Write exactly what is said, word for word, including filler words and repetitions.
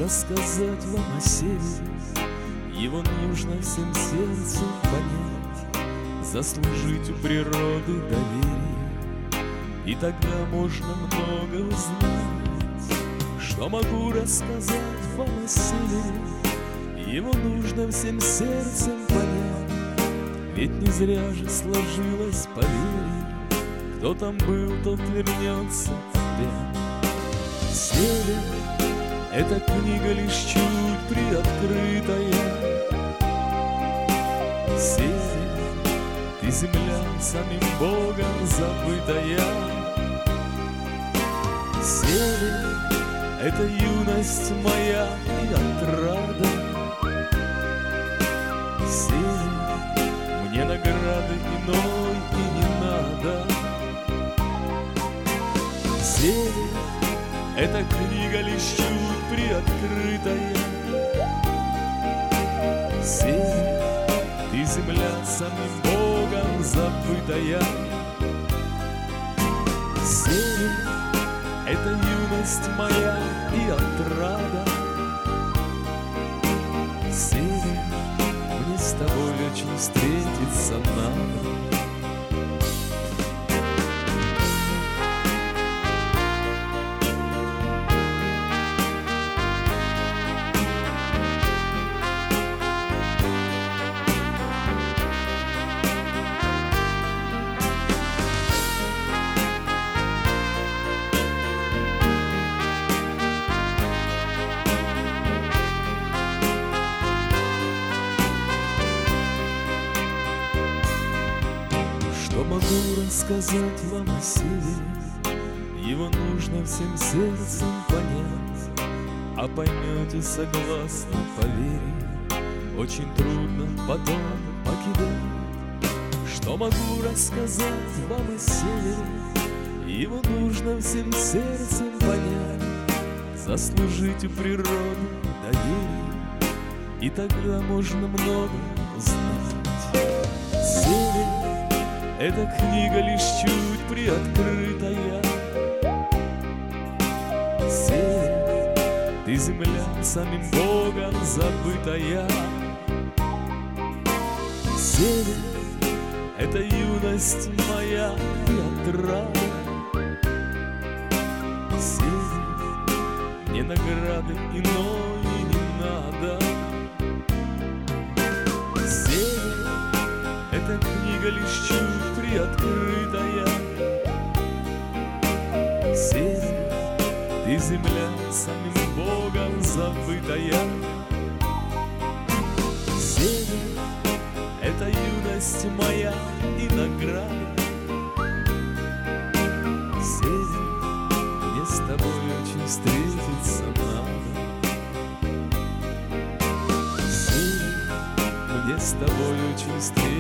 рассказать вам о севере. Его нужно всем сердцем понять, заслужить у природы доверие, и тогда можно много узнать. Что могу рассказать вам о севере? Его нужно всем сердцем понять, ведь не зря же сложилось поверье: кто там был, тот вернется опять. Север — эта книга лишь чуть приоткрытая. Север, ты земля самим Богом забытая. Север — это юность моя и отрада. Север, мне награды иной и не надо. Север — эта книга лишь чуть приоткрытая. Север, ты земля самим Богом забытая. Север — это юность моя и отрада. Север, мне с тобой очень встретиться надо. Что могу рассказать вам о севере? Его нужно всем сердцем понять, а поймете, согласно, поверье, очень трудно потом покидать. Что могу рассказать вам о севере? Его нужно всем сердцем понять, заслужить у природы доверие, и тогда можно много узнать. Север — эта книга лишь чуть приоткрытая. Север, ты земля самим Богом забытая. Север — это юность моя и отрада. Север, мне награды иной не надо. Север — эта книга лишь чуть приоткрытая. Север, ты земля самим Богом забытая. Север — это юность моя и награда. Север, мне с тобой очень встретиться надо. Север, мне с тобой очень встретиться.